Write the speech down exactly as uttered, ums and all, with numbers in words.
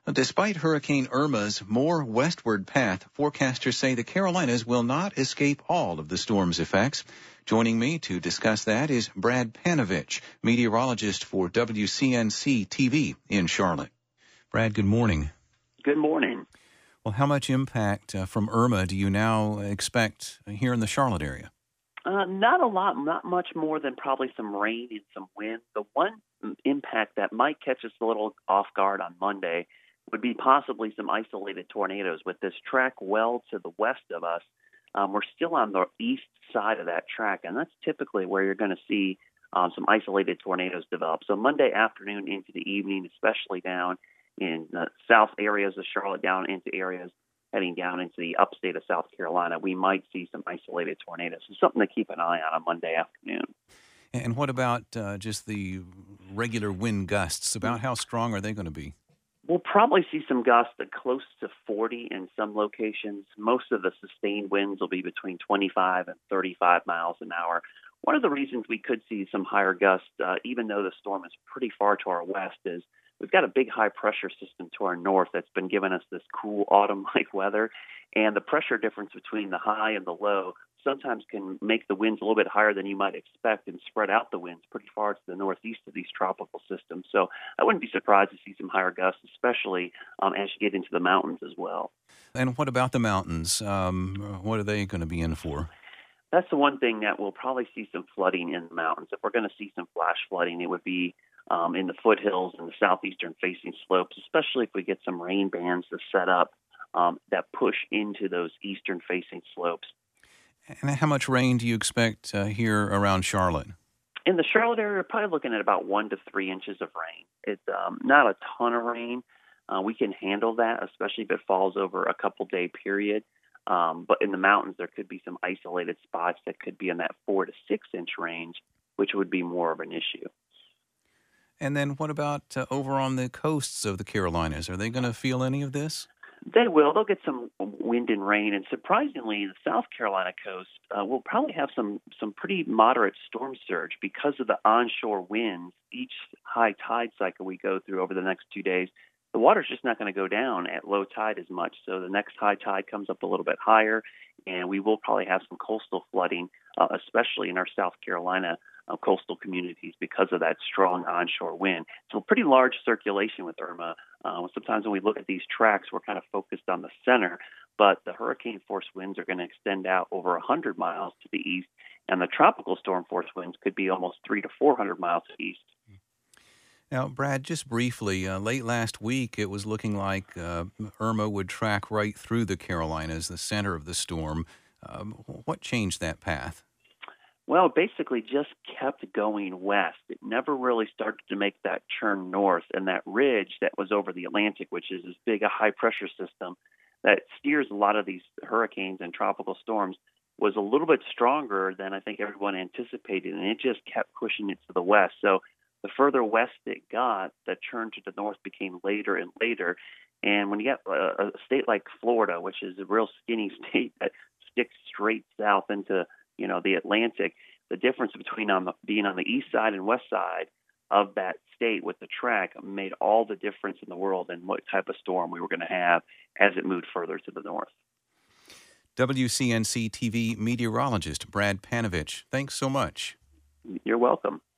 Despite Hurricane Irma's more westward path, forecasters say the Carolinas will not escape all of the storm's effects. Joining me to discuss that is Brad Panovich, meteorologist for W C N C T V in Charlotte. Brad, good morning. Good morning. Well, how much impact uh, from Irma do you now expect here in the Charlotte area? Uh, not a lot, not much more than probably some rain and some wind. The one impact that might catch us a little off guard on Monday would be possibly some isolated tornadoes. With this track well to the west of us, um, we're still on the east side of that track, and that's typically where you're going to see um, some isolated tornadoes develop. So Monday afternoon into the evening, especially down in the south areas of Charlotte, down into areas heading down into the upstate of South Carolina, we might see some isolated tornadoes. So something to keep an eye on on Monday afternoon. And what about uh, just the regular wind gusts? About how strong are they going to be? We'll probably see some gusts at close to forty in some locations. Most of the sustained winds will be between twenty-five and thirty-five miles an hour. One of the reasons we could see some higher gusts, uh, even though the storm is pretty far to our west, is we've got a big high-pressure system to our north that's been giving us this cool autumn-like weather, and the pressure difference between the high and the low sometimes can make the winds a little bit higher than you might expect and spread out the winds pretty far to the northeast of these tropical systems. So I wouldn't be surprised to see some higher gusts, especially um, as you get into the mountains as well. And what about the mountains? Um, what are they going to be in for? That's the one thing that we'll probably see some flooding in the mountains. If we're going to see some flash flooding, it would be um, in the foothills and the southeastern facing slopes, especially if we get some rain bands to set up um, that push into those eastern facing slopes. And how much rain do you expect uh, here around Charlotte? In the Charlotte area, we're probably looking at about one to three inches of rain. It's um, not a ton of rain. Uh, we can handle that, especially if it falls over a couple-day period. Um, but in the mountains, there could be some isolated spots that could be in that four to six-inch range, which would be more of an issue. And then what about uh, over on the coasts of the Carolinas? Are they going to feel any of this? They will. They'll get some wind and rain, and surprisingly, the South Carolina coast uh, will probably have some some pretty moderate storm surge because of the onshore winds. Each high tide cycle we go through over the next two days, the water's just not going to go down at low tide as much. So the next high tide comes up a little bit higher, and we will probably have some coastal flooding, uh, especially in our South Carolina uh, coastal communities because of that strong onshore wind. So pretty large circulation with Irma. Uh, sometimes when we look at these tracks, we're kind of focused on the center, but the hurricane force winds are going to extend out over one hundred miles to the east, and the tropical storm force winds could be almost three to four hundred miles east. Now, Brad, just briefly, uh, late last week, it was looking like uh, Irma would track right through the Carolinas, the center of the storm. Um, what changed that path? Well, it basically just kept going west. It never really started to make that turn north, and that ridge that was over the Atlantic, which is as big a high-pressure system that steers a lot of these hurricanes and tropical storms, was a little bit stronger than I think everyone anticipated, and it just kept pushing it to the west. So the further west it got, the turn to the north became later and later. And when you get a, a state like Florida, which is a real skinny state that sticks straight south into, you know, the Atlantic, the difference between on the, being on the east side and west side of that state with the track made all the difference in the world in what type of storm we were going to have as it moved further to the north. W C N C T V meteorologist Brad Panovich, thanks so much. You're welcome.